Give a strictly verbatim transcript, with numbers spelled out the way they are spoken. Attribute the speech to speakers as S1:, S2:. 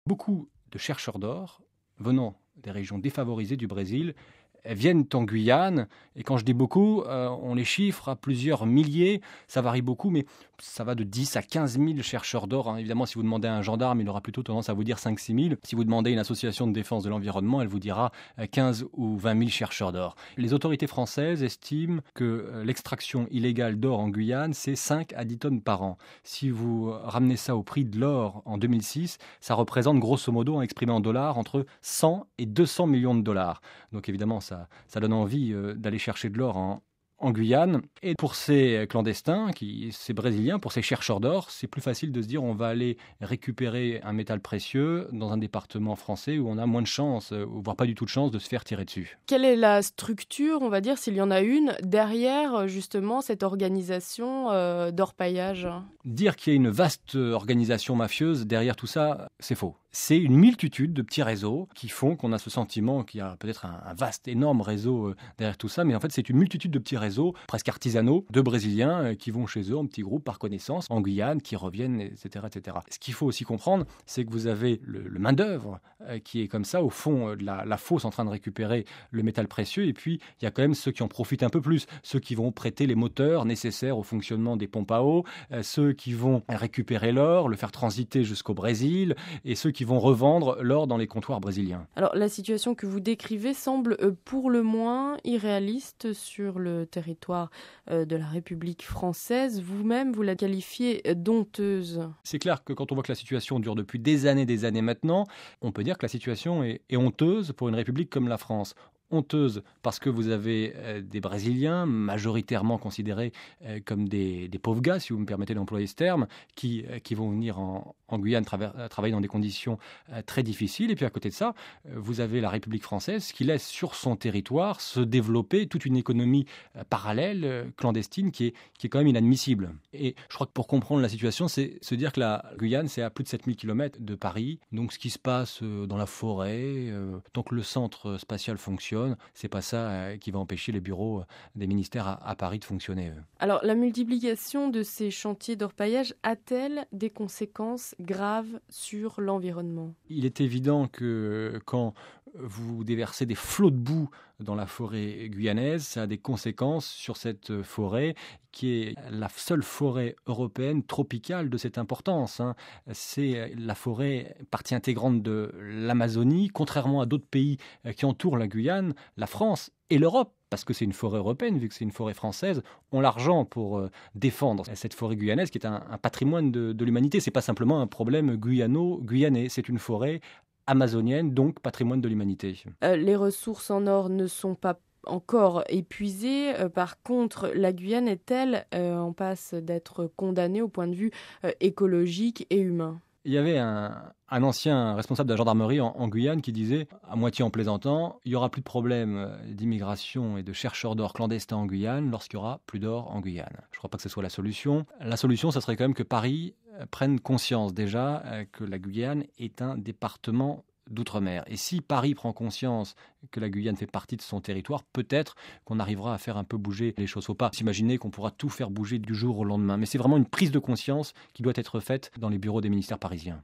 S1: Beaucoup de chercheurs d'or venant des régions défavorisées du Brésil euh, viennent en Guyane. Et quand je dis beaucoup, euh, on les chiffre à plusieurs milliers. Ça varie beaucoup, mais ça va de dix à quinze mille chercheurs d'or, hein. Évidemment, si vous demandez à un gendarme, il aura plutôt tendance à vous dire cinq à six mille. Si vous demandez à une association de défense de l'environnement, elle vous dira euh, quinze ou vingt mille chercheurs d'or. Les autorités françaises estiment que euh, l'extraction illégale d'or en Guyane, c'est cinq à dix tonnes par an. Si vous ramenez ça au prix de l'or en deux mille six, ça représente grosso modo, hein, exprimé en dollars, entre cent et deux cents millions de dollars. Donc évidemment, ça, ça donne envie euh, d'aller chercher de l'or en, en Guyane. Et pour ces clandestins, qui, ces Brésiliens, pour ces chercheurs d'or, c'est plus facile de se dire on va aller récupérer un métal précieux dans un département français où on a moins de chances, euh, voire pas du tout de chance de se faire tirer dessus.
S2: Quelle est la structure, on va dire, s'il y en a une, derrière justement cette organisation euh, d'orpaillage?
S1: Dire qu'il y a une vaste organisation mafieuse derrière tout ça, c'est faux. C'est une multitude de petits réseaux qui font qu'on a ce sentiment qu'il y a peut-être un, un vaste, énorme réseau euh, derrière tout ça, mais en fait c'est une multitude de petits réseaux presque artisanaux de Brésiliens euh, qui vont chez eux en petits groupes par connaissance, en Guyane, qui reviennent, et cetera, et cetera. Ce qu'il faut aussi comprendre, c'est que vous avez le, le main-d'œuvre euh, qui est comme ça au fond euh, de la, la fosse en train de récupérer le métal précieux, et puis il y a quand même ceux qui en profitent un peu plus, ceux qui vont prêter les moteurs nécessaires au fonctionnement des pompes à eau, euh, ceux qui vont récupérer l'or, le faire transiter jusqu'au Brésil, et ceux qui vont revendre l'or dans les comptoirs brésiliens.
S2: Alors la situation que vous décrivez semble euh, pour le moins irréaliste sur le territoire euh, de la République française. Vous-même, vous la qualifiez d'honteuse.
S1: C'est clair que quand on voit que la situation dure depuis des années, des années maintenant, on peut dire que la situation est, est honteuse pour une république comme la France. Honteuse parce que vous avez euh, des Brésiliens, majoritairement considérés euh, comme des, des pauvres gars, si vous me permettez d'employer ce terme, qui, euh, qui vont venir en, en Guyane traver- euh, travailler dans des conditions euh, très difficiles. Et puis à côté de ça, euh, vous avez la République française qui laisse sur son territoire se développer toute une économie euh, parallèle, euh, clandestine, qui est, qui est quand même inadmissible. Et je crois que pour comprendre la situation, c'est se dire que la Guyane, c'est à plus de sept mille kilomètres de Paris. Donc ce qui se passe euh, dans la forêt, euh, tant que le centre spatial fonctionne, c'est pas ça euh, qui va empêcher les bureaux des ministères à, à Paris de fonctionner. Euh.
S2: Alors la multiplication de ces chantiers d'orpaillage a-t-elle des conséquences graves sur l'environnement?
S1: Il est évident que quand vous déversez des flots de boue dans la forêt guyanaise, ça a des conséquences sur cette forêt qui est la seule forêt européenne tropicale de cette importance, hein. C'est la forêt partie intégrante de l'Amazonie, contrairement à d'autres pays qui entourent la Guyane, la France et l'Europe, parce que c'est une forêt européenne, vu que c'est une forêt française, ont l'argent pour euh, défendre cette forêt guyanaise qui est un, un patrimoine de, de l'humanité. C'est pas simplement un problème guyano-guyanais, c'est une forêt amazonienne, donc patrimoine de l'humanité.
S2: Euh, les ressources en or ne sont pas encore épuisées. Euh, par contre, la Guyane est-elle euh, en passe d'être condamnée au point de vue euh, écologique et humain?
S1: Il y avait un, un ancien responsable de la gendarmerie en, en Guyane qui disait, à moitié en plaisantant, il n'y aura plus de problème d'immigration et de chercheurs d'or clandestins en Guyane lorsqu'il n'y aura plus d'or en Guyane. Je ne crois pas que ce soit la solution. La solution, ça serait quand même que Paris prenne conscience déjà que la Guyane est un département d'outre-mer. Et si Paris prend conscience que la Guyane fait partie de son territoire, peut-être qu'on arrivera à faire un peu bouger les choses. Il ne faut pas s'imaginer qu'on pourra tout faire bouger du jour au lendemain. Mais c'est vraiment une prise de conscience qui doit être faite dans les bureaux des ministères parisiens.